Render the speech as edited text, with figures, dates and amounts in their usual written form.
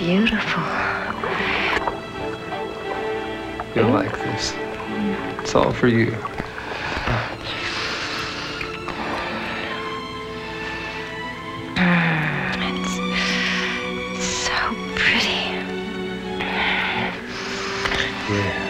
beautiful. You'll like this. It's all for you. It's so pretty. Yeah.